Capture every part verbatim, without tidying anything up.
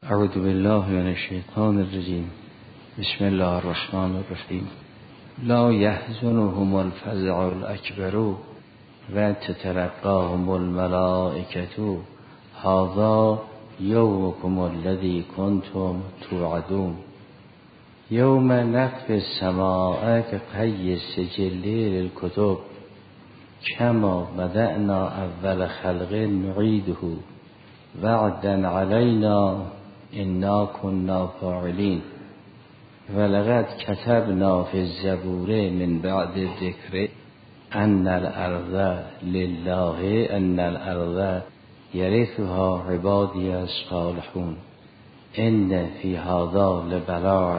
اعوذ بالله من الشیطان الرجیم. بسم الله الرحمن الرحیم. لا يحزنهم الفزع الاکبر و تتلقاهم الملائکة هذا یومکم الذی کنتم توعدون. یوم نطوی السماء كطی السجل للکتب کما بدأنا اول خلق نعیده وعدا علینا انا كنا فاعلین. ولقد كتبنا في الزبور من بعد الذکر ان الارض لله ان الارض یرثها عبادی الصالحون ان فی هذا لبلاغ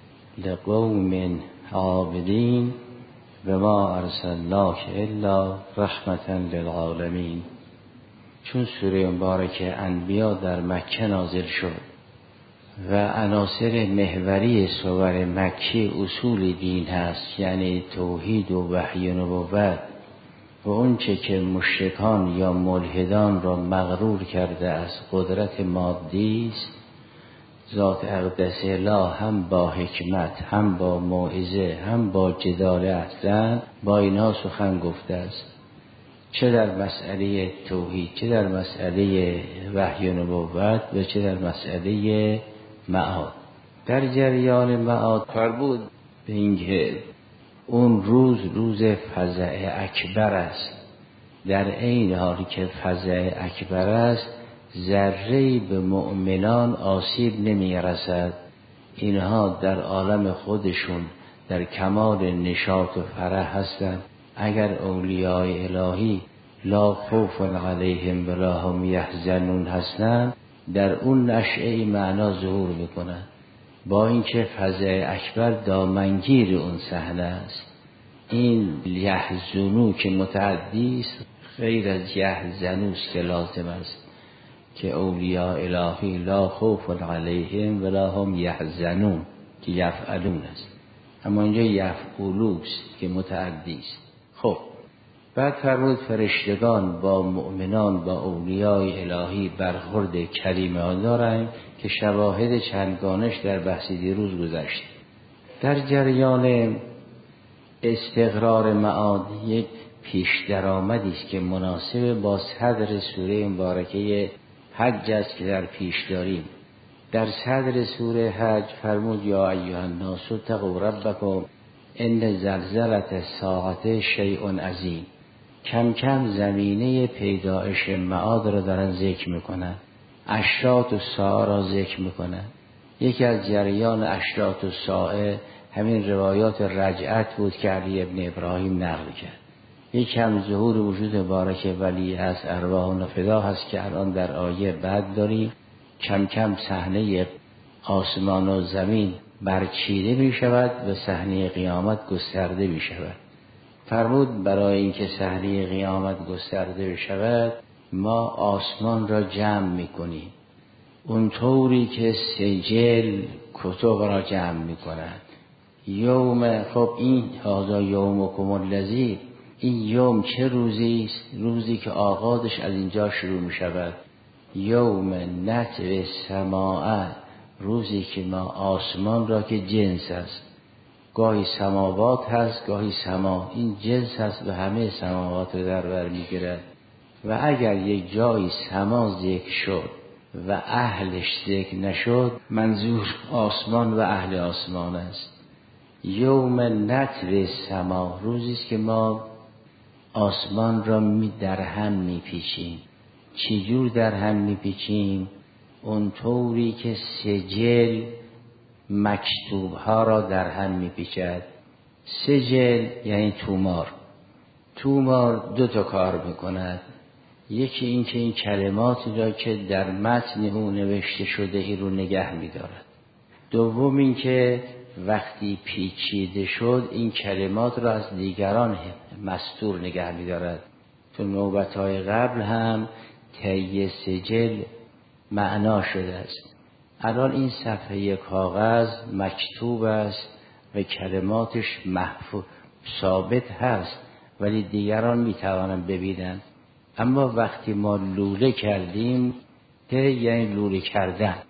لقوم عابدین وما ارسلناک الا رحمة للعالمین. چون سوره مبارکه انبیا در مکه نازل شد و عناصر محوری سور مکی اصول دین هست، یعنی توحید و وحی و نبوت و اون چه که مشرکان یا ملحدان را مغرور کرده از قدرت مادی است، ذات اقدس الله هم با حکمت هم با موعظه هم با جدال احسن با اینها سخن گفته است، چه در مسئله توحید، چه در مسئله وحی و نبوت و چه در مسئله معاد. در جریان معاد فرمود به اینکه اون روز روز فزع اکبر است. در عین حالی که فزع اکبر است ذره‌ای به مؤمنان آسیب نمی رسد. اینها در عالم خودشون در کمال نشاط و فرح هستند. اگر اولیاء الهی لا خوف علیهم ولا هم یحزنون هستند، در اون نشأه معنا ظهور میکنند، با اینکه فزع اکبر دامنگیر اون صحنه است. این یحزنون که متعدی است غیر از یحزنون که لازم است که اولیاء الهی لا خوف علیهم ولا هم یحزنون که یفعلون است، اما اینجا یفعلون است که متعدی است. خب بعد فرمود فرشتگان با مؤمنان با اولیاء الهی برخورد کریمانه دارند که شواهد چندگانش در بحث دیروز گذشت. در جریان استقرار معاد یک پیش درآمدی است که مناسب با صدر سوره مبارکه حج است که در پیش داریم. در صدر سوره حج فرمود یا ایها الناس اتقوا ربکم ان زلزلة الساعة شیء عظیم. کم کم زمینه پیدایش معاد را دارن ذکر میکنن، اشراط الساعه را ذکر میکنن. یکی از جریان اشراط الساعه همین روایات رجعت بود که علی ابن ابراهیم نقل کرد. یکی هم ظهور وجود مبارک ولی هست، ارواح فدا هست که الان در آیه بعد داریم. کم کم صحنه آسمان و زمین برچیده می شود و صحنه قیامت گسترده می شود. فرمود برای اینکه صحنه قیامت گسترده شود ما آسمان را جمع می کنیم اونطوری که سجل کتب را جمع می کند. یوم، خب این هذا یومکم الذی، این یوم چه روزی است؟ روزی که آغازش از اینجا شروع می شود. یوم نطوی السماء، روزی که ما آسمان را که جنس است، گاهی سماوات هست گاهی سما، این جنس هست و همه سماوات رو در بر میگیرد. و اگر یک جایی سما ذکر شد و اهلش ذکر نشد منظور آسمان و اهل آسمان است. یوم نطوی السما، روزی است که ما آسمان را می در هم میپیچیم. چجور در هم میپیچیم؟ اون طوری که سجل مکتوب ها را در هم میپیچد. سجل یعنی تومار. تومار دو تا کار میکند. یکی این که این کلماتی را که در متن او نوشته شده ای رو نگه میدارد. دوم این که وقتی پیچیده شد این کلمات را از دیگران مستور نگه میدارد. تو نوبتهای قبل هم طی سجل معنا شده است. الان این صفحه کاغذ مکتوب است و کلماتش محفوظ ثابت هست ولی دیگران میتوانند ببینند. اما وقتی ما لوله کردیم، ته یعنی لوله کردن،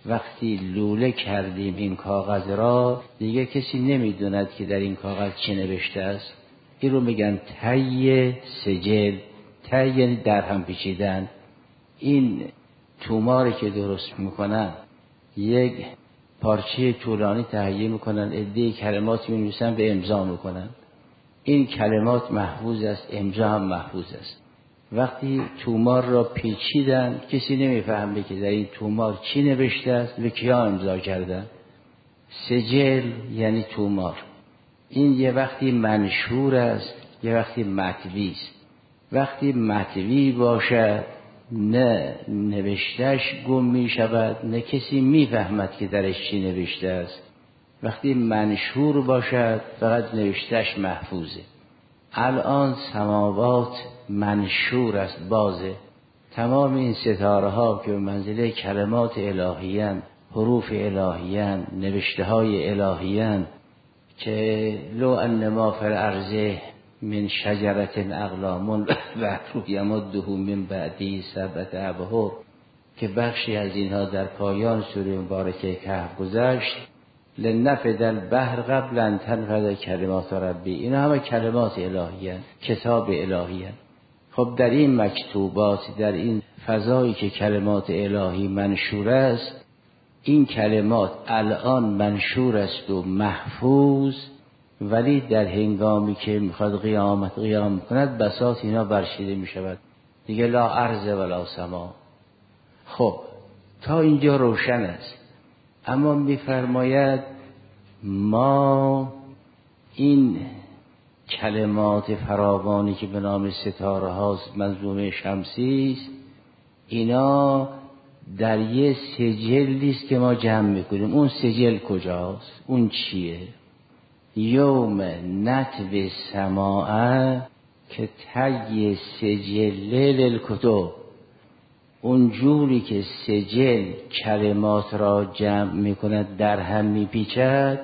وقتی لوله کردیم این کاغذ را، دیگه کسی نمیدوند که در این کاغذ چه نوشته است. این رو میگن طی سجل. طی یعنی در هم پیچیدن. این توماری که درست میکنن یک پارچه طولانی تهیه میکنن، عده کلمات مینویسن به امضا میکنن. این کلمات محفوظ است، امضا هم محفوظ است. وقتی تومار را پیچیدن کسی نمیفهمه که در این تومار چی نوشته است و کیا امضا کردن. سجل یعنی تومار. این یه وقتی منشور است، یه وقتی مطوی است. وقتی مطوی باشد نه نوشتهش گم می شود، نه کسی می فهمد که درش چی نوشته است. وقتی منشور باشد فقط نوشتهش محفوظه. الان سماوات منشور است، بازه. تمام این ستاره ها که به منزله کلمات الهیان، حروف الهیان، نوشته های الهیان، که لو ان ما فی الارض من شجرت اقلام و یمده من بعدی سبعة ابحر، که بخشی از اینها در پایان سوره مبارکه کهف گذشت. لنفد البحر قبل ان تنفد کلمات ربی. اینا همه کلمات الهیان، کتاب الهیان. خب در این مکتوبات، در این فضایی که کلمات الهی منشور است، این کلمات الان منشور است و محفوظ، ولی در هنگامی که میخواد قیامت قیام کند بساط اینا برشیده میشود دیگه، لا ارض ولا سما. خب تا اینجا روشن است. اما میفرماید ما این کلمات فراوانی که به نام ستاره هاست، منظومه شمسی است، اینا در یه سجلی است که ما جمع میکنیم. اون سجل کجاست؟ اون چیه؟ یوم نطوی السماء که طی سجل للکتب. اون جوری که سجل کلمات را جمع میکند در هم میپیچد،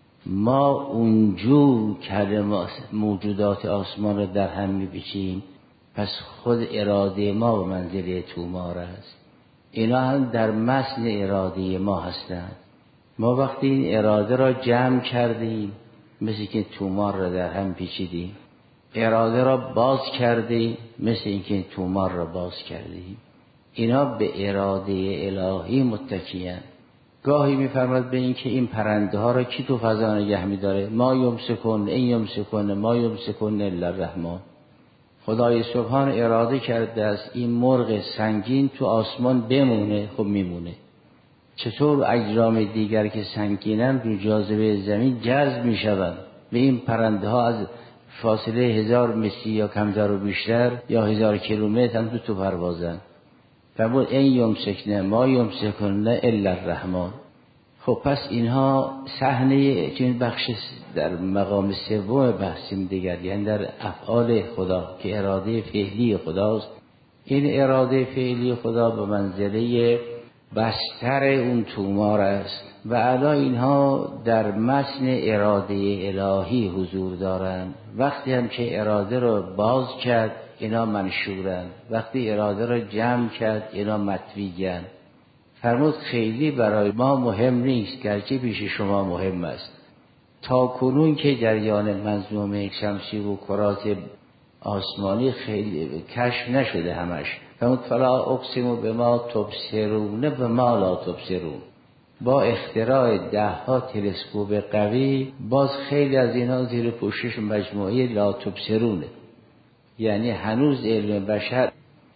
ما اونجور کلمات موجودات آسمان را در هم میپیچیم. پس خود اراده ما به منزله تومار است. اینا هم در متن اراده ما هستند. ما وقتی این اراده را جمع کردیم مثل که تومار را در هم پیچیدیم، اراده را باز کردیم مثل اینکه تومار را باز کردیم. اینا به اراده الهی متکیان. گاهی میفرماد به این که این پرنده ها را کی تو فضا نگه میداره؟ ما یمسکون این یمسکون ما یمسکون الا الرحمن. خدای سبحان اراده کرده است این مرغ سنگین تو آسمان بمونه. خب میمونه. چطور اجرام دیگر که سنگینن رو جاذبه زمین جذب میشوند و این پرنده ها از فاصله هزار متری یا کمتر و بیشتر یا هزار کیلومتر هم تو تو پروازن. فرمود این یمسکنه ما یمسکنه الا الرحمن. خب پس اینها صحنه که این بخش در مقام سوم بحثیم دیگر، یعنی در افعال خدا که اراده فعلی خداست. این اراده فعلی خدا به منزله بستر اون تومار است و علا اینها در متن اراده الهی حضور دارند. وقتی هم که اراده رو باز کرد اینا منشورن، وقتی اراده رو جمع کرد اینا مطویگن. فرمود خیلی برای ما مهم نیست، گرچه پیش شما مهم است. تا کنون که جریان منظومه شمسی و کرات آسمانی خیلی کشف نشده همش. فرمود فلا اقسم بما تبصرون بما لا تبصرون. با اختراع ده ها تلسکوپ قوی باز خیلی از اینا زیر پوشش مجموعه لا تبصرونه. یعنی هنوز علم بشر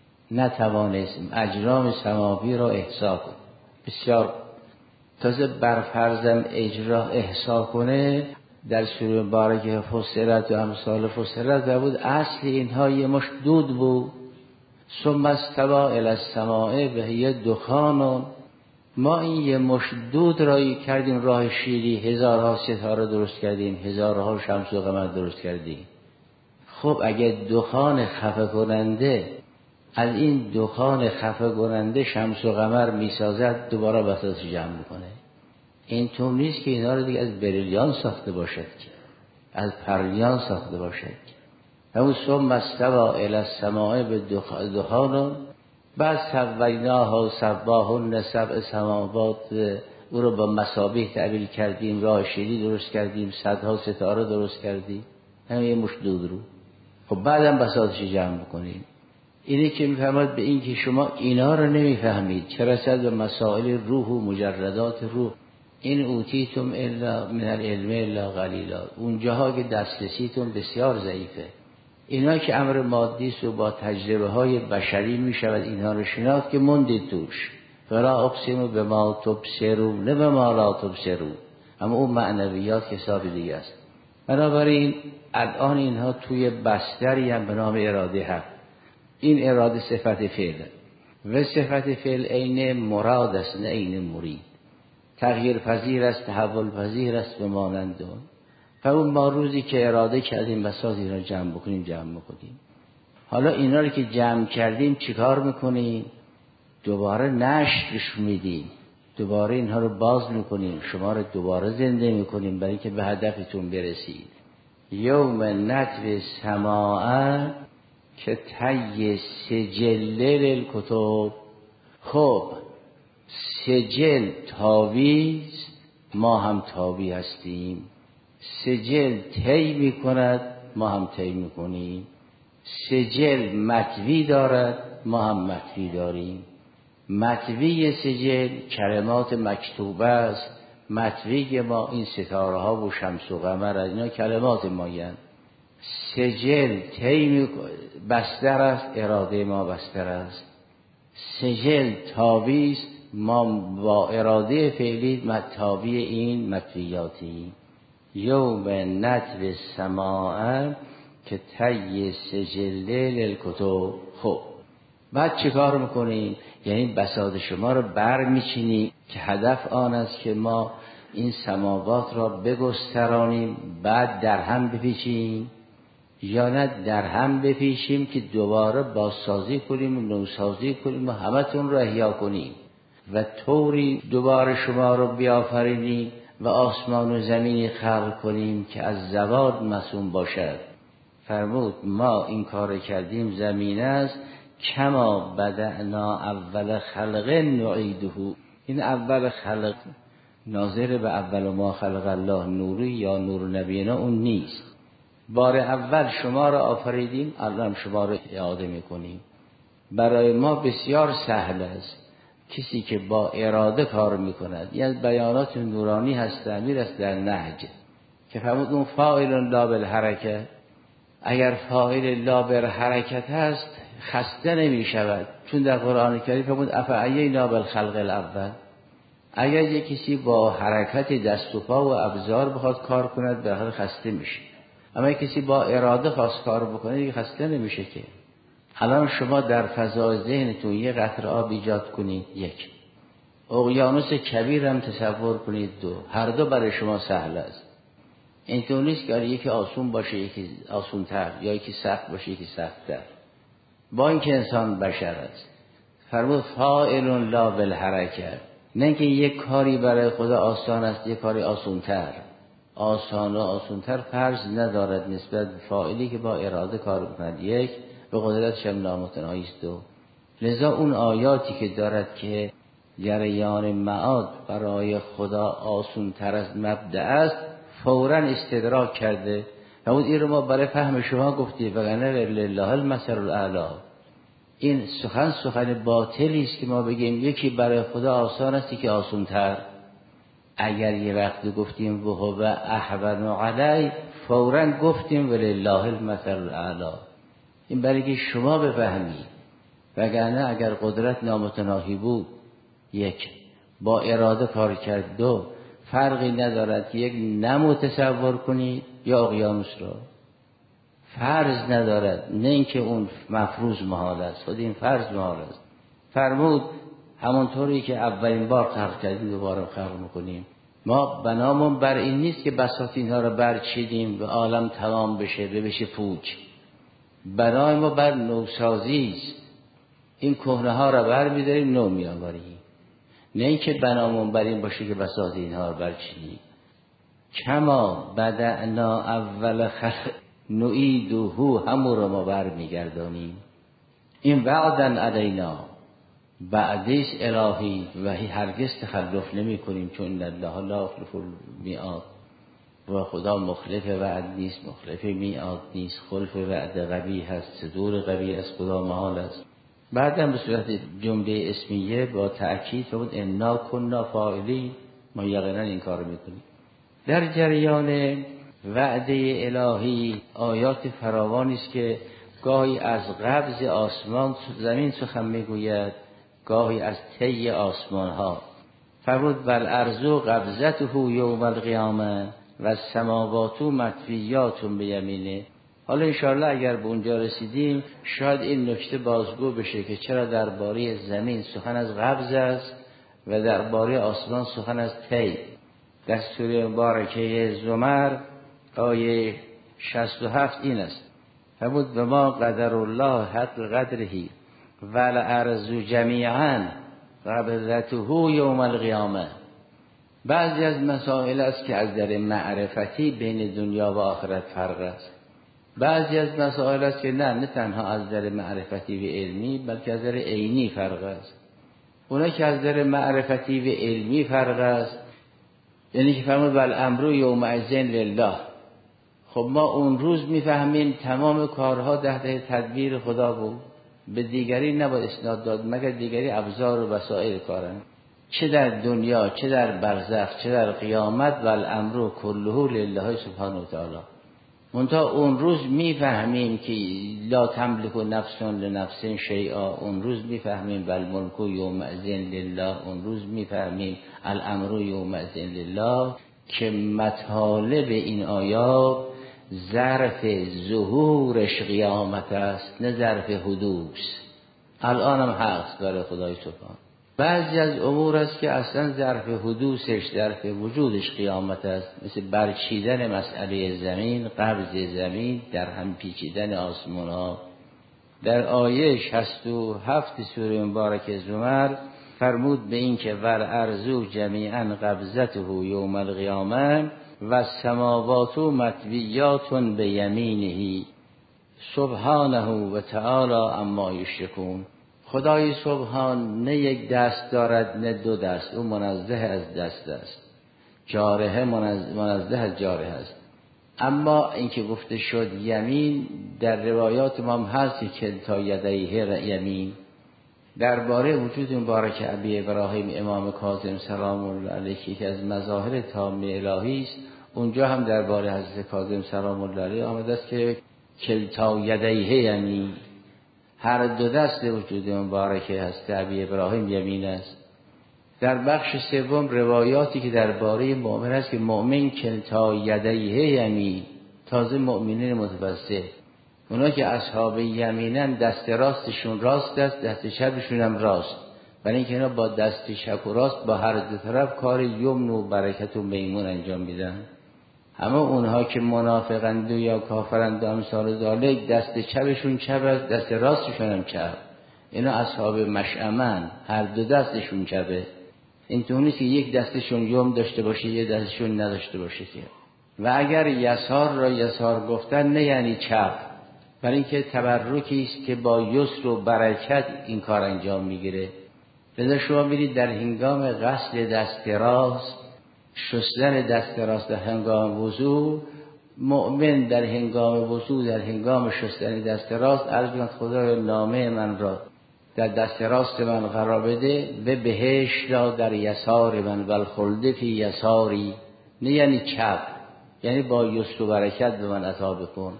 نتوانست اجرام سماوی را احصا کنه. بسیار تازه برفرضم اجرا احصا کنه. در سوره مبارکه فصلت و امثال فصلت بود اصل اینها یه مش دود بود. ثم استوى الی السماء و هی دخان. ما این یه مش دود را کردیم راه شیری، هزارها ستاره درست کردیم، هزارها شمس و قمر درست کردیم. خب اگه دخان خفه کننده از این دخان خفه کننده شمس و قمر میسازد، دوباره بساطش جمع میکنه. این طور نیست که اینا رو دیگه از بریلیان ساخته باشد که از پرلیان ساخته باشد که همون ثم استوى الی السماء به دخان. بعد سویناها و سواهن سبع سماوات، او رو با مصابیح تعبیر کردیم، راه شیری درست کردیم، صدها ستاره درست کردیم، همه یه مش دود رو. خب بعدم بساطش جمع بکنیم. اینی که میفهمد به این که شما اینا رو نمیفهمید، چه رسد به مسائل روح و مجردات روح. این اوتیتم الا من العلم الا قلیلا، اونجاها که دسترسیتون بسیار ضعیفه. اینا که امر مادی است و با تجربه های بشری میشود اینها رو شناخت که موندید توش. فلا اقسم بما تبصرون نه بما لا تبصرون، اما اون معنویات حساب دیگه است. بنابراین الان اینها توی بستری هم به نام اراده حق. این اراده صفت فعله و صفت فعل عین مراد است نه عین مرید. تغییر پذیر است، تحول پذیر است به مانند اون. فاون ما روزی که اراده کردیم بساط اینا جمع بکنیم جمع بکنیم. حالا اینا رو که جمع کردیم چیکار میکنیم؟ دوباره نشرش میدیم، دوباره اینها رو باز میکنیم، شما رو دوباره زنده میکنیم برای که به هدفتون برسید. یوم نطوی السماء که طی سجل للکتب. خب سجل تاویز، ما هم تاوی هستیم. سجل طی میکند، ما هم طی میکنیم. سجل مطوی دارد، ما هم مطوی داریم. مطوی سجل کلمات مکتوبه است، مطوی ما این ستاره ها و شمس و قمر، اینا کلمات مایند. سجل طی بستر است، اراده ما بستر است. سجل تاوی است، ما با اراده فعلی تاوی این مطویاتی. یوم نطوی السماء که طی سجل للکتب. خب بعد چه کار میکنیم؟ یعنی بساط شما رو بر میچینیم که هدف آن است که ما این سماوات را بگسترانیم، بعد در هم بپیچیم، یا نه در هم بپیچیم که دوباره بازسازی کنیم و نوسازی کنیم و همتون رو احیا کنیم و طوری دوباره شما رو بیافرینیم و آسمان و زمینی خلق کنیم که از زوال معصوم باشد. فرمود ما این کار کردیم زمین است کما بدأنا اول خلق نعیده. این اول خلق ناظر به اول ما خلق الله نوری یا نور نبینا اون نیست. بار اول شما را آفریدیم، الان شما را اعاده میکنیم. برای ما بسیار سهل است کسی که با اراده کار میکند. یعنی بیانات نورانی هست، تعمیر است در نهج که فرمود اون فاعل لا بالحرکه. اگر فاعل لا بالحرکت هست خسته نمی شود، چون در قرآن کریم فرمود افعینا بالخلق الاول. اگر یک کسی با حرکت دست و پا و ابزار بخواد کار کند به حال خسته میشه، اما یک کسی با اراده خواست کار بکنه دیگه خسته نمیشه که. الان شما در فضای ذهنتون یه قطره آب ایجاد کنید، یک اقیانوس کبیر هم تصور کنید، دو، هر دو برای شما سهل است. اینطور نیست که یکی آسون باشه یکی آسون تر، یا یکی سخت باشه یکی سخت تر. با اینکه انسان بشر است. فرمود فاعل لا بالحرکه، نه که یک کاری برای خدا آسان است یک کاری آسون تر. آسان و آسون تر فرض ندارد نسبت به فاعلی که با اراده کار بکند. یک به قدرت شم نامتناهی است. دو لذا اون آیاتی که دارد که جریان معاد برای خدا آسون تر از مبدأ است فوراً استدراک کرده. همون این رو ما برای فهم شما گفتیم وگرنه لله المثل الاعلی. این سخن سخن باطلی است که ما بگیم یکی برای خدا آسان است که آسان تر. اگر یه وقت گفتیم و هو احون علی فوراً گفتیم ولله المثل الاعلی. این برای که شما بفهمید، وگرنه اگر قدرت نامتناهی بود یک با اراده کار کرد، دو فرقی ندارد که یک نمو تصور کنید یا اقیانوس را. فرض ندارد، نه اینکه اون مفروض محال است، خود این فرض محال است. فرمود همونطوری که اولین بار خلق کردیم دوباره خلق میکنیم. ما بنامون بر این نیست که بساط اینها رو برچیدیم و عالم تمام بشه و بشه پوچ. بنای ما بر نوسازی است. این کهنه ها رو بر می‌داریم نو می‌آوریم. نه اینکه بنامون بر این باشه که بساط اینها رو برچیدیم. کما بدأنا اول خلق نعیده، همون رو ما بر میگردانیم. این وعدن علینا، وعده الهی و هرگز تخلف نمی کنیم، چون الله لا یخلف المیعاد و خدا مخلف وعد نیست، مخلف میعاد نیست. خلف وعد قوی هست، صدور قوی از خدا محال است. بعدم به صورت جمله اسمیه با تأکید فرمود انا کنا فاعلین، ما یقینا این کار میکنیم. در جریان وعده الهی آیات فراوانی است که گاهی از قبض آسمان زمین سخن میگوید، گاهی از طی آسمان ها. فرمود بل ارض قبضته یوم القیامه و السماوات مطویات بیمینه. حالا انشاءالله اگر به اونجا رسیدیم شاید این نکته بازگو بشه که چرا درباره زمین سخن از قبض است و درباره آسمان سخن از طی. در سوره مبارکه زمر آیه شصت و هفت این است، فرمود و ما قدر الله حق قدره و الارض جمیعا قبضته یوم القیامه. بعضی از مسائل است که از در معرفتی بین دنیا و آخرت فرق است. بعضی از مسائل است که نه نه تنها از در معرفتی و علمی بلکه از در عینی فرق است. اونا که از در معرفتی و علمی فرق است یعنی که فرمود والامر یومئذ لله، خب ما اون روز میفهمیم تمام کارها تحت تدبیر خدا بود، به دیگری نباید اسناد داد مگر دیگری ابزار و وسایل کارن، چه در دنیا چه در برزخ چه در قیامت. والامر کله لله سبحانه و تعالی. منتها اون روز میفهمیم که لا تملک نفس لنفس شیئا، اون روز میفهمیم بل ملک یومئذ لله، اون روز میفهمیم الامر یومئذ لله. که مطالب این آیات ظرف ظهورش قیامت است نه ظرف حدوث. الان هم هست برای خدای سبحان. بعضی از امور است که اصلا ظرف حدوثش ظرف وجودش قیامت است، مثل برچیدن مسئله زمین، قبض زمین، در هم پیچیدن آسمان ها. در آیه شصت و هفت سوره مبارکه زمر فرمود به این که ور ارضو جمیعا قبضته یوم القیامه و السماوات مطویات بیمینه سبحانه و تعالی عما یشرکون. خدای سبحان نه یک دست دارد نه دو دست، او منزه از دست است، جارحه منزه از جارحه است. اما اینکه گفته شد یمین در روایات ما هم هست که تا یدیه یمین. درباره وجود مبارک ابی ابراهیم امام کاظم سلام الله علیه که از مظاهر تامه الهی است، اونجا هم درباره حضرت کاظم سلام الله علیه آمده است که کلتا یدیه یمین، هر دو دست وجود مبارک هست ابی ابراهیم یمین است. در بخش سوم روایاتی که درباره مؤمن است که مؤمن کلتا یدیه یمین، تازه مؤمنین متوسط، اونا که اصحاب یمینن دست راستشون راست است، دست چپشون هم راست، برای اینکه اینا با دست چپ و راست با هر دو طرف کار یمن و برکت و میمون انجام میدن. اما اونها که منافقند یا کافرند و امثال ذالک دست چپشون چپ است، دست راستشون هم چپ. اینا اصحاب مشأمن، هر دو دستشون چپه. اینطور نیست که یک دستشون یم داشته باشه یک دستشون نداشته باشه که. و اگر یسار را یسار گفتن نه یعنی چپ، برای اینکه تبرکی است که با یسر و برکت این کار انجام میگیره. لذا شما میرید در هنگام غسل دست راست، شستن دست راست در هنگام وضو، مؤمن در هنگام وضو در هنگام شستن دست راست عرض می‌کند خدای نامه من را در دست راست من قرار بده و بهشت را در یسار من و الخلد فی یساری، نه یعنی چپ، یعنی با یسر و برکت به من عطا بکن.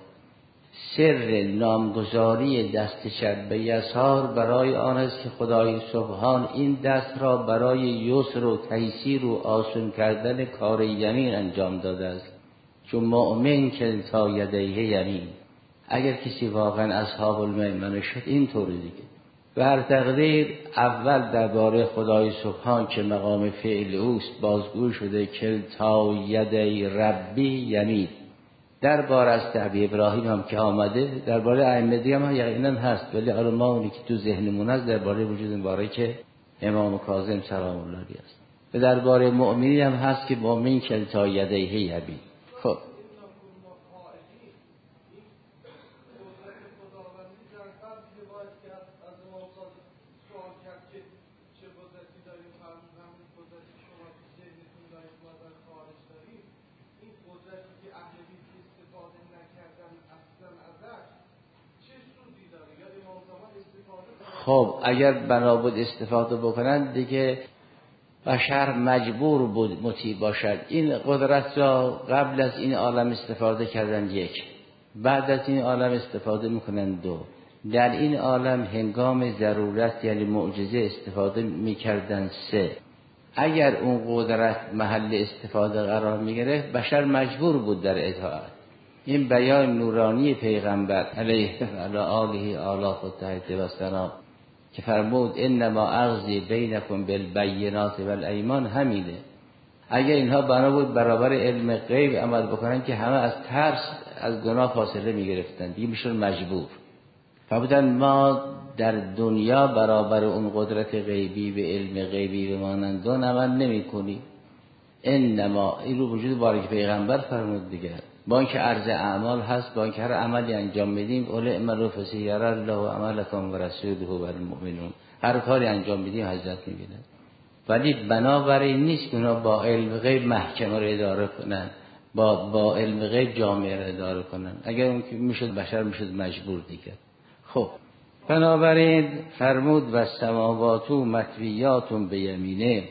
سر نامگذاری دست چپ به یسار برای آن است که خدای سبحان این دست را برای یسر و تیسیر و آسان کردن کار یمین انجام داده است. چون مؤمن که تا یدیه یمین، اگر کسی واقعا اصحاب المیمنه شد این طوری دیگه. و هر تقدیر اول درباره خدای سبحان که مقام فعل اوست بازگو شده که تا یدی ربی یمین. درباره از ابی ابراهیم هم که آمده، درباره ائمه دیگه هم یقینا هست، ولی حالا ما اونی که تو ذهنمون است درباره وجود مبارک امام کاظم سلام الله علیه است. و درباره مؤمنی هم هست که مؤمن که تا یدیه یبی. خب خب اگر بنا بود استفاده بکنند دیگه بشر مجبور بود مطیع باشد. این قدرت را قبل از این عالم استفاده کردن یک، بعد از این عالم استفاده میکنن دو. در این عالم هنگام ضرورت یعنی معجزه استفاده میکردن سه. اگر اون قدرت محل استفاده قرار میگرفت بشر مجبور بود در اطاعت. این بیان نورانی پیغمبر علیه و آله آلاف و تحت و سلام که فرمود انما اغزی بینکم بالبینات والایمان همینه. اگر اینها بنا بود برابر علم غیب عمل بکنن که همه از ترس از گناه فاصله میگرفتن، دیگه میشون مجبور. فرمودن ما در دنیا برابر اون قدرت غیبی به علم غیبی به مانندون عمل نمی کنی. انما این رو وجود بارک پیغمبر فرمود دیگه. با اینکه عرض اعمال هست، با اینکه هر عملی انجام میدیم اول اعملوا فسیری الله عملکم و رسوله و المؤمنون، هر کاری انجام میدیم حضرت میبینه. ولی بنابراین نیست که اونا با علم غیب محکمه رو اداره کنن، با با علم غیب جامعه رو اداره کنن. اگر اون که میشد بشر میشد مجبور دیگه. خب بنابراین فرمود و سماوات مطویات بیمینه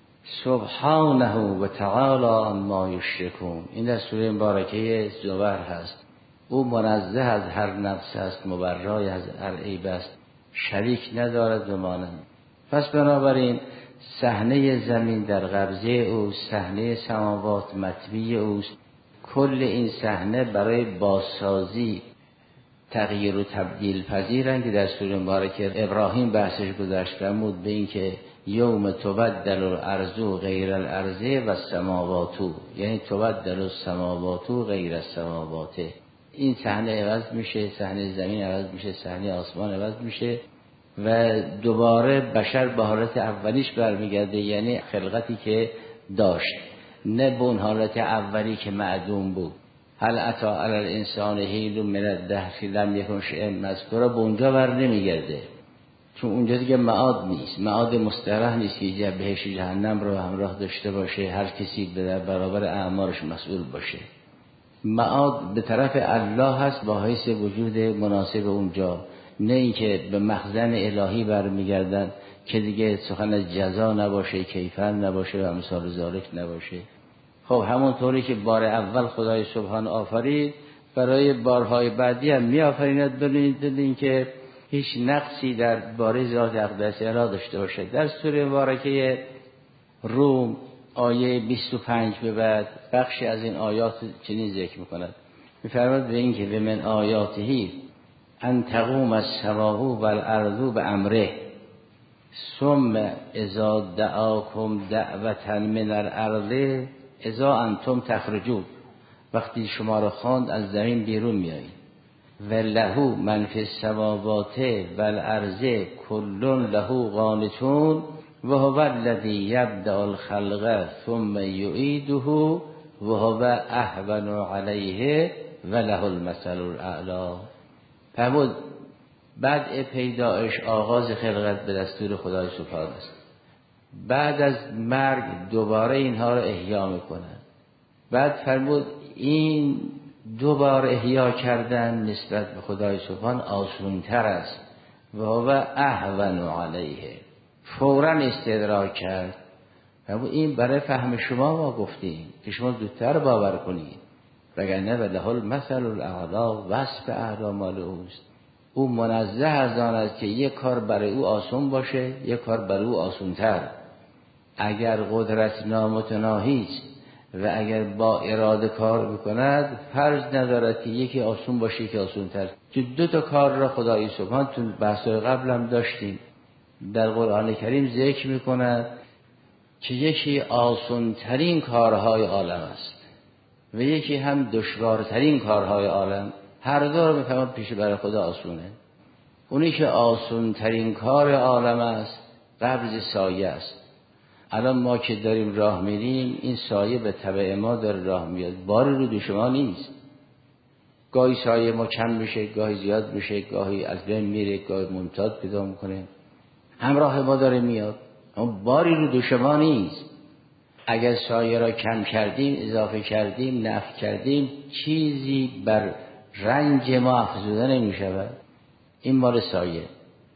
سبحانه و تعالی عما یشرکون. این در سوره مبارکه زمر هست. او منزه از هر نفس است، مبرای از هر عیب است، شریک ندارد و مانند. پس بنابراین صحنه زمین در قبضه او، صحنه سماوات مطوی اوست. کل این صحنه برای بازسازی تغییر و تبدیل پذیرند که در سوره مبارکه ابراهیم بحثش گذشت. فرمود به این که یوم تبدل الارض غیر الارض و السماوات، یعنی تبدل السماوات غیر السماوات. این صحنه عوض میشه، صحنه زمین عوض میشه، صحنه آسمان عوض میشه و دوباره بشر به حالت اولیش برمیگرده، یعنی خلقتی که داشت، نه به اون حالت اولی که معدوم بود. هل اتی علی الانسان حین من الدهر لم یکن شیئا مذکورا، به اونجا بر نمیگرده، چون اونجا دیگه معاد نیست، معاد مستراح نیست که بهش جهنم رو همراه داشته باشه، هر کسی به برابر اعمالش مسئول باشه. معاد به طرف الله هست با حیث وجود مناسب اونجا، نه اینکه به مخزن الهی برمیگردن که دیگه سخن از جزا نباشه، کیفر نباشه و امثال ذالک نباشه. خب همونطوری که بار اول خدای سبحان آفرید، برای بارهای بعدی هم می آفریند. ببینید که هیچ نقصی در باره ذات اقدس الهی داشته باشه. در سوره مبارکه روم آیه بیست و پنج به بعد بخشی از این آیات چنین ذکر می‌کند. می‌فرماید به این که به من آیاته ان تقوم السماء والارض بامره ثم اذا دعاکم دعوة من الارض اذا انتم تخرجون. وقتی شما را خواند از زمین بیرون میایید. و له من فی السماوات والارض کل له قانتون و هو الذی یبدأ الخلق ثم یعیده و هو اهون علیه و له المثل الاعلی. فرمود بعد پیدایش آغاز خلقت به دستور خدای سبحانه است. بعد از مرگ دوباره اینها را احیا میکنه. بعد فرمود این دوباره احیا کردن نسبت به خدای سبحان آسان‌تر است. و هو اهون علیه، فوراً استدراک کرد. فرمود این برای فهم شما ما گفتیم که شما زودتر باور کنید، وگرنه وله المثل الاعلی، وصف اعلی مال اوست. او منزه از آن است که یک کار برای او آسان باشه، یک کار برای او آسان‌تر. اگر قدرت نامتناهی است و اگر با اراده کار بکند، فرض ندارد که یکی آسان باشه یکی آسان‌تر. تو دو تا کار را خدای سبحان تو بحث‌های قبل هم داشتیم در قرآن کریم ذکر می‌کند که یکی آسان‌ترین کارهای عالم است و یکی هم دشوارترین کارهای عالم. هر دو رو می‌فهمد پیش برای خدا آسونه. اونی که آسان‌ترین کار عالم است قبض سایه است. الان ما که داریم راه میریم، این سایه به تبع ما داره راه میاد، باری رو دوش ما نیست. گاهی سایه ما کم میشه، گاهی زیاد میشه، گاهی از بین میره، گاهی ممتد پیدا میکنه، همراه ما داره میاد، اما باری رو دوش ما نیست. اگر سایه را کم کردیم، اضافه کردیم، نفی کردیم، چیزی بر رنج ما افزوده نمیشود. این مال سایه.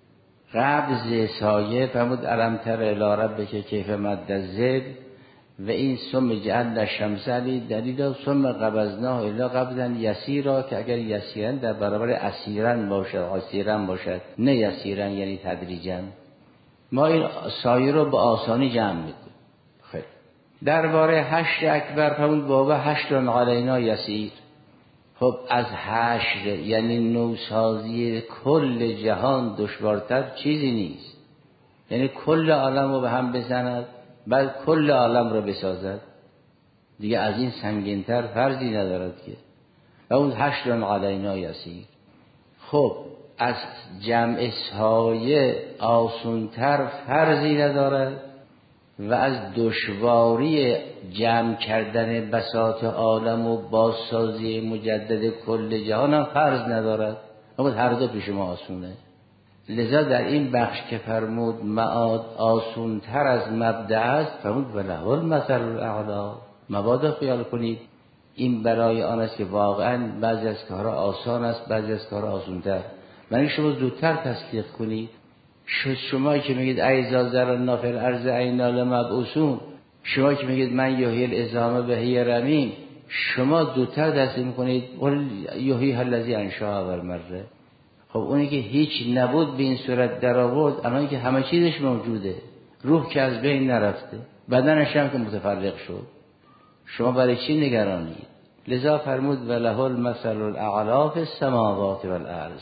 قبض سایه فرمود الم تر الی ربک کیف مد الظل و این ثم جعلنا الشمس علیه دلیلا ثم قبضناه الی قبضا یسیرا که اگر یسیرا در برابر اسیرا باشد اسیرا باشد نه یسیرا یعنی تدریجا ما این سایه رو به آسانی جمع میکنیم. خیلی درباره حشر اکبر فرمود بابا حشر علینا یسیر. خب از حشر یعنی نوسازی کل جهان دشوارتر چیزی نیست، یعنی کل عالم رو به هم بزند بعد کل عالم رو بسازد، دیگه از این سنگین‌تر فرضی ندارد که. و اون حشر علینا یسیر. خب از جمع سایه آسونتر فرضی ندارد و از دشواری جمع کردن بساط عالم و بازسازی مجدد کل جهان هم فرض ندارد، اما هر دو پیش ما آسونه. لذا در این بخش که فرمود معاد آسونتر از مبدأ است، فرمود وله المثل الاعلی. مبادا خیال کنید این برای آن است که واقعا بعضی از کارها آسان است، بعضی از کارها آسونتر. من شما زودتر تصدیق کنید. شما که میگید ایزا ذرنا فی الارض اینا لمبعوثون، شما که میگید من یحیی العظام و هی رمیم، شما زودتر تصدیق کنید قل یحیی الذی انشأها اول مره. خب اونی که هیچ نبود به این صورت در آورد، الان که همه چیزش موجوده، روح که از بین نرفته، بدنش هم که متفرق شد، شما برای چی نگرانید؟ لذا فرمود وله المثل الاعلی فی السماوات والارض.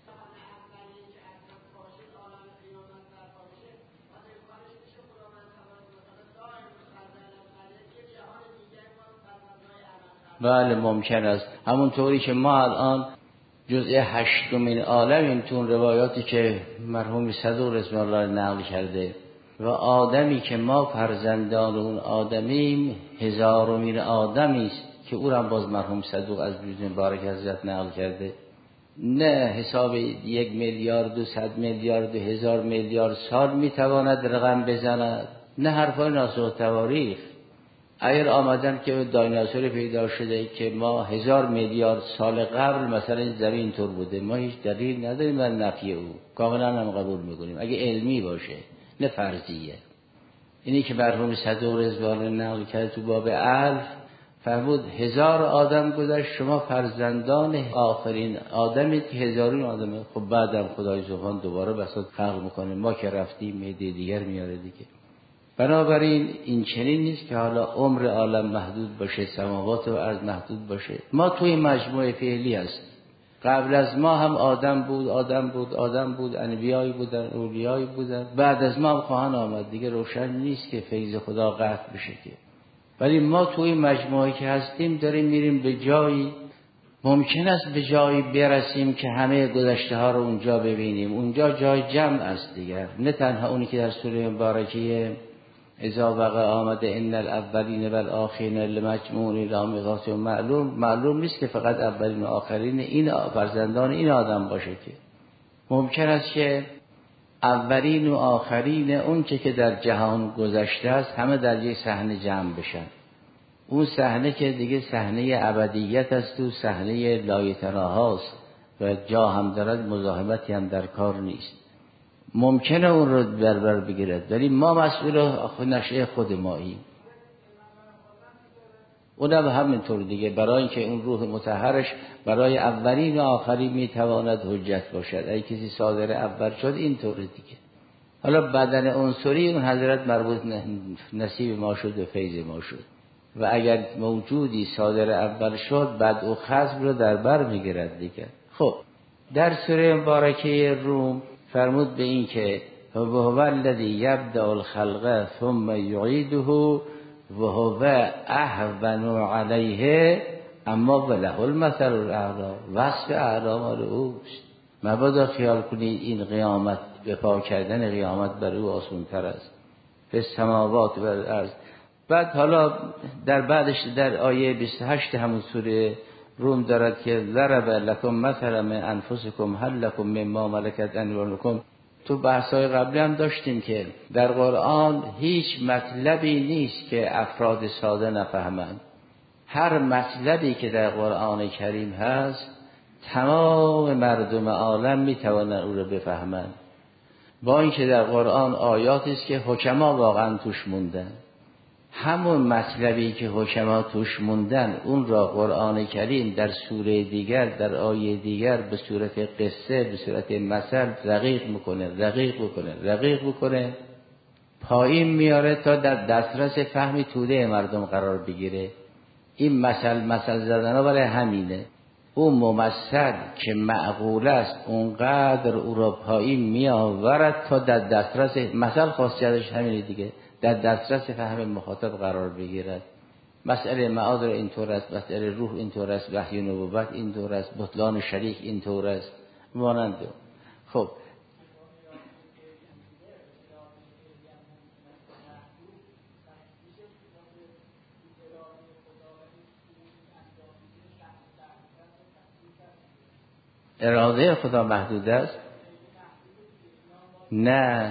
بله ممکن است. همونطوری که ما الان جزء هشتمین عالمیم تو روایاتی که مرحوم صدوق رضی الله نقل کرده و آدمی که ما فرزندان اون آدمیم هزارمین آدمی است که او را باز مرحوم صدوق از جزء مبارک حضرت نقل کرده. نه حساب یک میلیارد و صد میلیارد و هزار میلیارد سال میتواند رقم بزند، نه حرفای ناسخ تواریخ. اگر آمدن که دایناسور پیدا شده که ما هزار میلیارد سال قبل مثلا زمین طور بوده، ما هیچ دلیل نداریم بر نفی او، کاملا هم قبول میکنیم اگه علمی باشه نه فرضیه. اینی که مرحوم صدوق رضوان نقل کرده تو باب الف، فرمود هزار آدم گذشت، شما فرزندان آخرین آدمید که هزارون آدمه. خب بعدم خدای سبحان دوباره بساط خلق میکنه، ما که رفتیم میده دیگر میاره دیگه. بنابراین این چنین نیست که حالا عمر عالم محدود باشه، سماوات و ارض محدود باشه. ما توی مجموعه فعلی هست. قبل از ما هم آدم بود آدم بود آدم بود انبیایی بودن اولیایی بودن، بعد از ما هم خواهن آمد. دیگه روشن نیست که فیض خدا قطع بشه که. ولی ما توی مجموعه که هستیم داریم میریم به جایی، ممکن است به جایی برسیم که همه گذشته ها رو اونجا ببینیم. اونجا جای جمع است دیگر، نه تنها اونی که در سوره مبارکه اذا وقع آمده ان الاولین والآخرین لمجموعون الی میقات معلوم، معلوم نیست که فقط اولین و آخرین این فرزندان این آدم باشه، که ممکن است که اولین و آخرین اون چه که در جهان گذشته است همه در یک صحنه جمع بشن. اون صحنه که دیگه صحنه ابدیت است و صحنه لایتناهاست و جا هم دارد، مزاحمتی هم در کار نیست. ممکنه اون رو بربر بگیرد، ولی ما مسئول نشأه خود ماییم. اونم همینطور دیگه، برای اینکه اون روح مطهرش برای اولین و آخرین میتواند حجت باشد. اگه کسی صادر اول شد اینطوره دیگه. حالا بدن عنصری اون حضرت مربوط نصیب ما شد و فیض ما شد، و اگر موجودی صادر اول شد بعد او خصم رو در بر میگیرد دیگه. خب در سوره مبارکه روم فرمود به این که وهو الذی یبدأ الخلق ثم یعیده وهو اهون علیه اما وله المثل الاعلی. وصف اعلی مال اوست. مبادا خیال کنید این قیامت، به پا کردن قیامت بر او آسان‌تر است. به سماوات و الارض. بعد حالا در بعدش در آیه بیست و هشت همون سوره روم دارد که ضرب لکم مثلا من انفسکم هل لکم مما ملکت ایمانکم. تو بحث‌های قبلی هم داشتیم که در قرآن هیچ مطلبی نیست که افراد ساده نفهمند. هر مطلبی که در قرآن کریم هست تمام مردم عالم میتوانند او را بفهمند. با اینکه در قرآن آیاتی است که حکما واقعا توش موندن. همون مطلبی که حکما توش موندن اون را قرآن کریم در سوره دیگر در آیه دیگر به صورت قصه به صورت مثل رقیق میکنه رقیق میکنه رقیق میکنه پایین میاره تا در دسترس فهم توده مردم قرار بگیره. این مثل مثل زدن ها برای همینه. اون ممثل که معقول است اونقدر او را پایین میآورد تا در دسترس مثل خاصیتش همینه دیگه، در دسترس فهم مخاطب قرار بگیرد. مسئله معاد اینطور است، مسئله روح اینطور است، وحی نبوت اینطور است، بطلان شریک اینطور است مانند. خب اراده خدا محدود است؟ نه،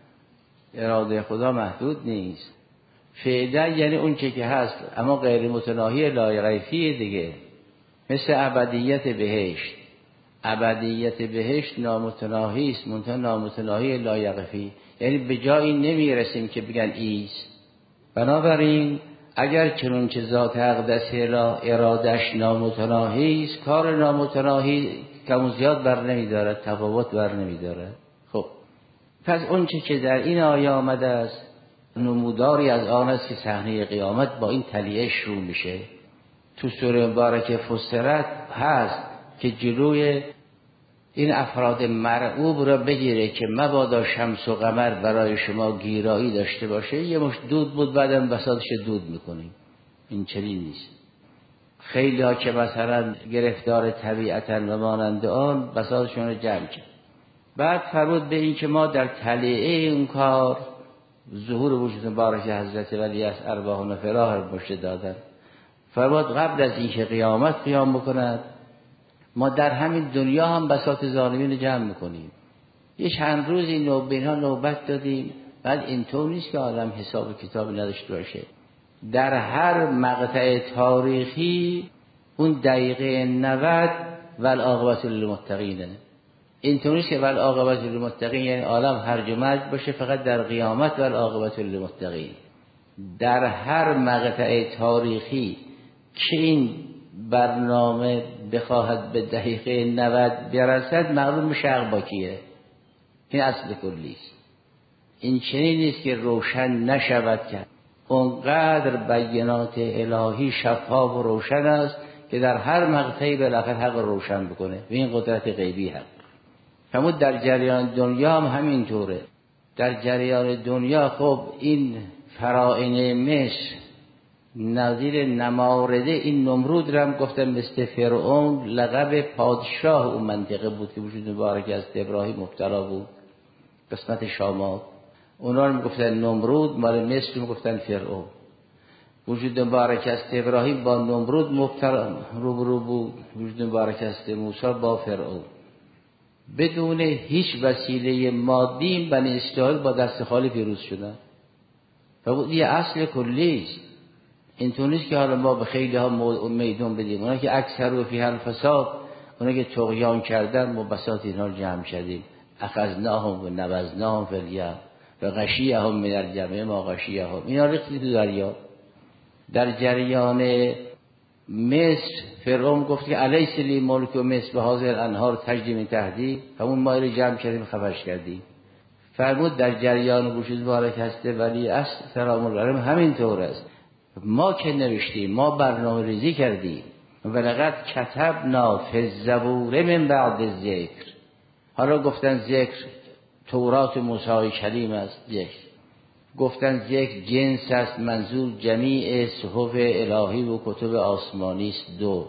اراده خدا محدود نیست. فعلا یعنی اون چه که هست، اما غیر متناهی لایغیفی دیگه. مثل ابدیت بهشت. ابدیت بهشت نامتناهی است، منتها نامتناهی لایغیفی، یعنی به جایی نمیرسیم که بگن ایست. بنابراین اگر چنانچه ذات اقدس را ارادش نامتناهی است، کار نامتناهی کم و زیاد بر نمیدارد، تفاوت بر نمیدارد. خب پس اون چه که در این آیه آمده است نموداری از آن است که صحنه قیامت با این تلیه شروع میشه. تو سوره مبارکه فصلت هست که جلوی این افراد مرعوب را بگیره که مبادا شمس و قمر برای شما گیرایی داشته باشه. یه مشت دود بود بعدم بساطش دود میکنیم. این چنین نیست. خیلی ها که مثلا گرفتار طبیعتا و مانند آن بساطشون رو جمع کرد. بعد فرمود به این که ما در تلیعه اون کار ظهور وجود مبارک حضرت ولی از ارواح و فراح مشت دادن. فرمود قبل از اینکه قیامت قیام بکند ما در همین دنیا هم بساط ظالمین جمع میکنیم. یه چند روزی نوبین ها نوبت دادیم. بعد اینطور نیست که آدم حساب کتاب نداشته باشه. در هر مقطع تاریخی اون دقیقه نود والعاقبت للمتقینه. اینطور نیست که والعاقبت للمتقین یعنی عالم هرج و مرج باشه فقط در قیامت والعاقبت للمتقین. در هر مقطع تاریخی که این برنامه بخواهد به دقیقه نود برسد معلوم میشه عقباکیه. این اصل کلیست. این چنین نیست که روشن نشود کرد. اونقدر بیانات الهی شفاف و روشن است که در هر مقطعی بالاخره حق روشن بکنه. و این قدرت غیبی حق. فرمود در جریان دنیا هم همینطوره. در جریان دنیا خب این فراعنه مصر نظیر نمارده این نمرود را هم گفتن مثل فرعون لقب پادشاه اون منطقه بود که وجود مبارک از ابراهیم مبتلا بود قسمت شامات. اونا رو میگفتن نمرود، مال مصر میگفتن فرعون. وجود مبارک از ابراهیم با نمرود مبتلا روبرو بود، وجود مبارک از موسی با فرعون. بدون هیچ وسیله مادی بنی اسرائیل با دست خالی پیروز شدن. و یه اصل کلی است. اینطور نیست که حالا ما به خیلی ها میدون بدیم. اونا که اکثر و فی الفساد، اونا که طغیان کردن ما بساط اینها رو جمع کردیم. اخذناهم و نبذناهم فی الیم و غشیهم من الجمع ما غشیهم. اینا ریختی تو دریا. در جریان مصر فرعون گفت که الیس لی ملک و مصر و هذه الانهار تجری من تحتی. همون ما رو جمع کردیم خفش کردیم. فرمود در جریان وجود مبارک هسته ولی اصل سلام الله همین طور است. ما که نوشتیم، ما برنامه ریزی کردیم. ولقد کتبنا فی الزبور من بعد الذکر. حالا گفتن ذکر تورات موسی کلیم است. ذکر گفتن ذکر جنس است، منظور جمیع صحف الهی و کتب آسمانی است. دو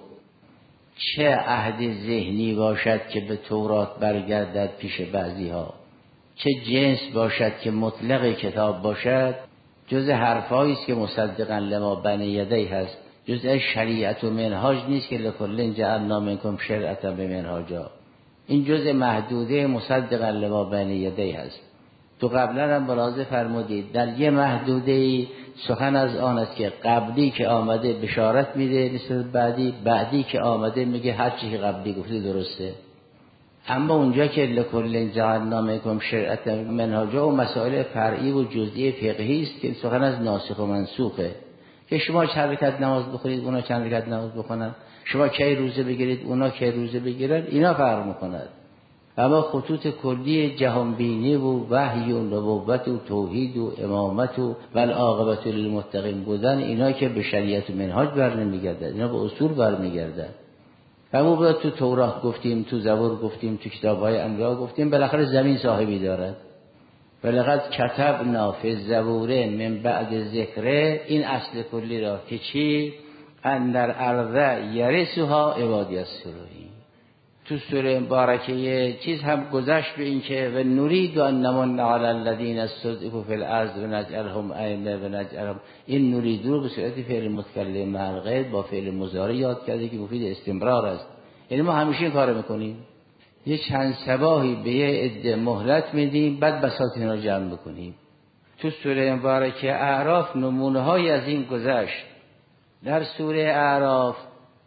چه عهد ذهنی باشد که به تورات برگردد پیش بعضی ها، چه جنس باشد که مطلق کتاب باشد، جز حرفایی است که مصدقا لما بین یدی هست، جز شریعت و منهاج نیست که لکل جعلنا منکم شرعة بمنهاجا. این جز محدوده مصدقا لما بین یدی هست. تو قبلا هم ملاحظه فرمودید در یه محدوده سخن از آن است که قبلی که آمده بشارت میده نسبت بعدی، بعدی که آمده میگه هر چی که قبلی گفتی درسته. اما اونجا که لکل جعلنا منکم شرعة منهاجا و مسائل فرعی و جزئی فقهی است که سخن از ناسخ و منسوخه، که شما چند رکعت نماز بخونید اونا چند رکعت نماز بخونن، شما کی روزه بگیرید اونا کی روزه بگیرن، اینا فرق میکند. اما خطوط کلی جهانبینی و وحی و نبوت و توحید و امامت و والعاقبة للمتقین بودن، اینا که به شریعت و منهاج برنمیگردن، اینا به اصول برمیگردن. همون بود تو تورات گفتیم، تو زبور گفتیم، تو کتاب‌های انبیا گفتیم، بالاخره زمین صاحبی دارد. ولقد کتبنا فی الزبور من بعد ذکره، این اصل کلی را که چی؟ ان در ارض یرثها عبادی الصالحین. تو سوره مبارکه یه چیز هم گذشت به این که و نرید ان نمن علی الذین استضعفوا فی الارض و نجعلهم ائمه و نجعلهم، این نرید رو به صورت فعل متکلم مع الغیب با فعل مضارع یاد کرده که مفید استمرار است. یعنی ما همیشه این کارو میکنیم، یه چند صباحی به یه عده مهلت میدیم بعد بساطین رو جمع بکنیم. تو سوره مبارکه اعراف نمونه های از این گذشت. در سوره اعراف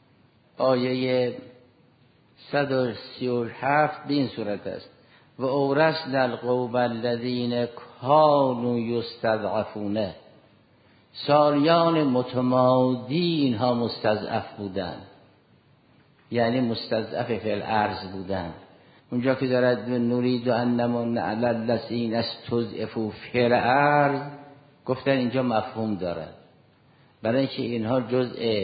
آیه صد و سی و هفت به این صورت است: و اورثنا القوم الذین کانوا یستضعفون، سالیان متمادی اینها مستضعف بودند، یعنی مستضعف فی الارض بودند. اونجا که دارد نرید ان نمن علی الذین استضعفوا فی الارض، گفتن اینجا مفهوم دارد، برای اینکه اینها جزء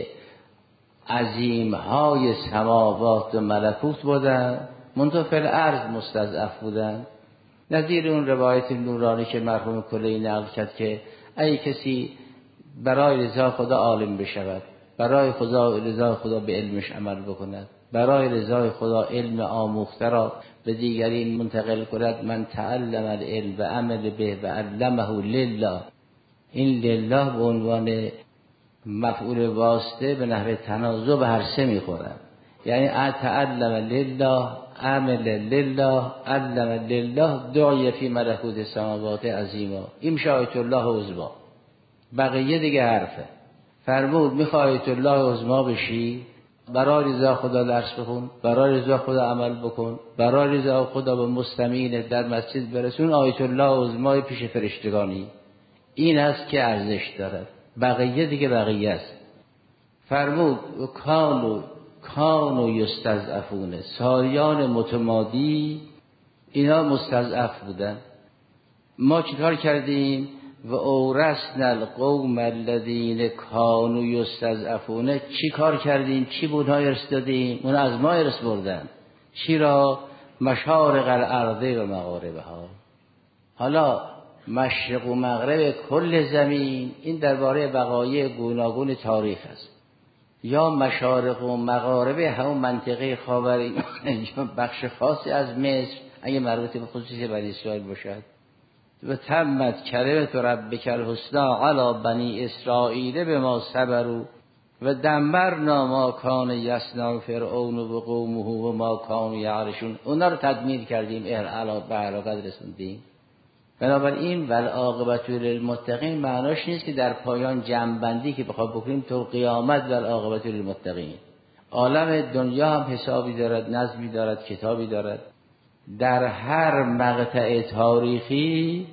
عظیم‌های سماوات و ملکوت بودند، منتها فی الارض مستضعف بودند. نظیر اون روایت نورانی که مرحوم کلینی نقل کرد که ای کسی برای رضا خدا عالم بشود، برای خدا رضا خدا به علمش عمل بکند، برای رضای خدا علم آموخته را به دیگری منتقل کند، من تعلم العلم و عمل به و علمه لله، این لله به عنوان مفعول واسطه به نحو تناسب هر سه میخورن، یعنی تعلم لله، عمل لله، علم لله، دعی فی ملکوت السماوات عظیما، این میشه آیت الله عظما. بقیه دیگه حرفه. فرمود میخوای آیت الله عظما بشی، برای رضا خدا درس بخون، برای رضا خدا عمل بکن، برای رضا خدا به مستمعین در مسجد برسون، آیت الله عظما پیش فرشتگانی، این است که ارزش دارد. بقیه دیگه بقیه است. فرمود و کانو کانو یستضعفون، سالیان متمادی اینا مستضعف بودن. ما چیکار کردیم؟ و اورثنا القوم الذین کانوا یستضعفون، چی کار کردیم؟ چی بود ها ارث دادیم؟ اون از ما ارث بردن. چی را؟ مشارق الارض و مغاربها. حالا مشرق و مغرب کل زمین، این درباره وقایع گوناگون تاریخ است. یا مشارق و مغارب همون منطقه خاورمیانه، بخش خاصی از مصر اگه مربوط به خصوصی بنی اسرائیل باشد. و تمت کلمت ربک الحسنی علی بنی اسرائیل بما صبروا و دمرنا ما کان یصنع فرعون و قومه و ما کانوا یعرشون، اونا رو تدمیر کردیم، اعلی به علاقت رسوندیم. بنابراین والعاقبة للمتقین معناش نیست که در پایان جمع‌بندی که بخواد بکنیم تو قیامت والعاقبة للمتقین. عالم دنیا هم حسابی دارد، نظمی دارد، کتابی دارد. در هر مقطع تاریخی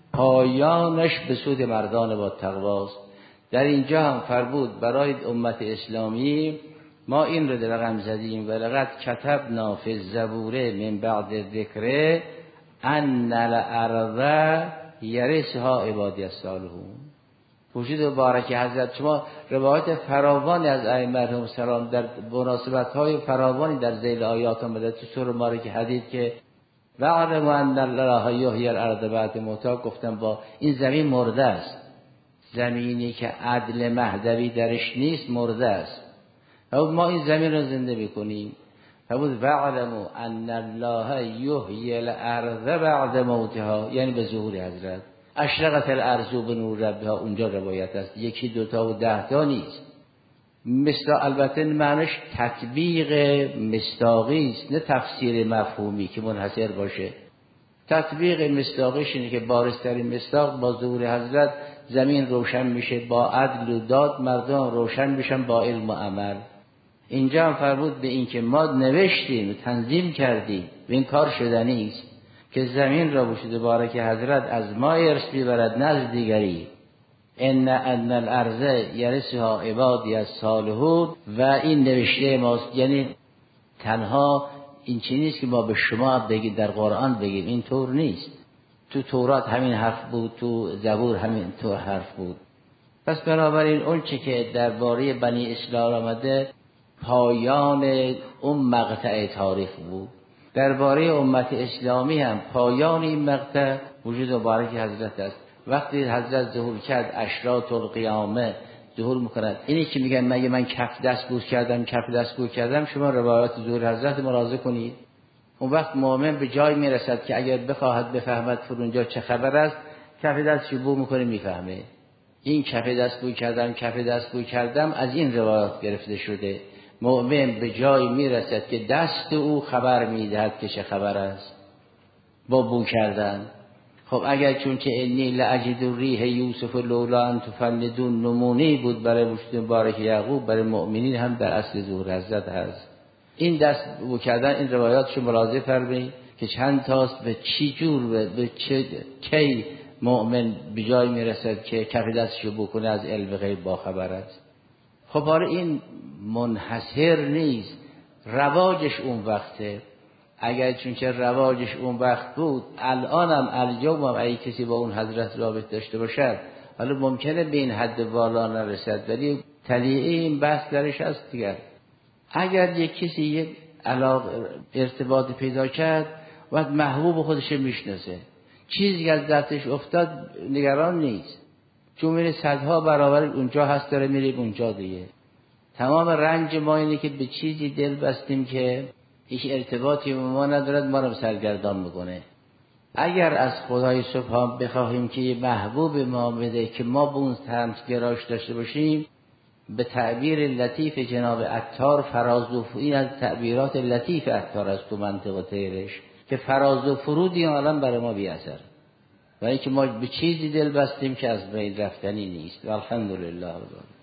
پایانش به سود مردان با تقواست. در اینجا هم فرمود برای امت اسلامی ما این رو رقم زدیم: ولقد کتبنا فی الزبور من بعد ذکر ان الارض یرثها عبادی الصالحون. وجود مبارک حضرت شما روایت فراوانی از ائمه علیهم السلام در مناسبت‌های فراوانی در ذیل آیات آمده. تو سوره مبارکه حدید که وعلم ان الله یحیی الارض بعد موتها، گفتم با این زمین مرده است، زمینی که عدل مهدوی درش نیست مرده است. ما این زمین رو زنده بکنیم. فرمود وعلموا ان الله یحیی الارض بعد موتها، یعنی به ظهور حضرت اشرقت الارض بنور ربها. اونجا روایت است، یکی دوتا و ده تا نیست. مثلا البته معنیش تطبیق مصداقی است، نه تفسیر مفهومی که منحصر باشه. تطبیق مصداقیش اینه که بارزترین مصداق با ظهور حضرت زمین روشن میشه، با عدل و داد مردم روشن میشن با علم و عمل. اینجا هم فرمود به این که ما نوشتیم و تنظیم کردیم و این کار شدنی است که زمین را بوشده بارک حضرت از ما ارث بیبرد نزد دیگری. ان ان الارض یرثها عبادی الصالحون و این نوشته ماست. یعنی تنها این چیزی نیست که ما به شما بگید در قرآن بگیم، این طور نیست. تو تورات همین حرف بود، تو زبور همین طور حرف بود. پس بنابراین اون چه که درباره بنی اسرائیل آمده پایان اون مقطع تاریخ بود. درباره امت اسلامی هم پایان این مقطع وجود مبارک حضرت است. وقتی حضرت ظهور کرد اشراط القیامه ظهور میکنند. اینی که میگن مگه من کف دست بوس کردم کف دست بوس کردم، شما روایات ظهور حضرت مراجعه کنید. اون وقت مؤمن به جای میرسد که اگر بخواهد بفهمد فرونجا چه خبر است کف دستش بو میکنه میفهمه. این کف دست بو کردم کف دست بو کردم از این روایات گرفته شده. مؤمن به جای میرسد که دست او خبر میدهد که چه خبر است با بو کردن. خب اگر چون که انی لاجد الریح یوسف لولا ان تفندون نمونه‌ای بود برای وجود مبارک یعقوب، برای مؤمنین هم در اصل ظهور حضرت هست. این دست بو کردن این روایاتشو ملاحظه فرمایید که چند تاست به چی جور به چه کی مؤمن به جای میرسد که کف دستشو بکنه از علم غیب با خبر است. خب حالا این منحصر نیست، رواجش اون وقته. اگر چون که رواجش اون وقت بود الانم الجوم هم اگه کسی با اون حضرت رابط داشته باشد، حالا ممکنه به این حد والا نرسد ولی طلیعه این بحث درش هست دیگر. اگر یک کسی یک علاقه ارتباط پیدا کرد وقت محبوب خودش میشناسه، چیزی از دستش افتاد نگران نیست، چون میره صدها برابر اونجا هست داره میره اونجا دیگه. تمام رنج ما اینه که به چیزی دل بستیم که هیچ ارتباطی به ما ندارد، ما رو سرگردان میکنه. اگر از خدای سبحان بخواهیم که یه محبوب ما بده که ما به اون سمت گرایش داشته باشیم، به تعبیر لطیف جناب عطار فراز و این از تعبیرات لطیف عطار است تو منطقه تیرش که فراز و فرودی عالم برای ما بی اثر و اینکه ما به چیزی دل بستیم که از بین رفتنی نیست. الحمدلله.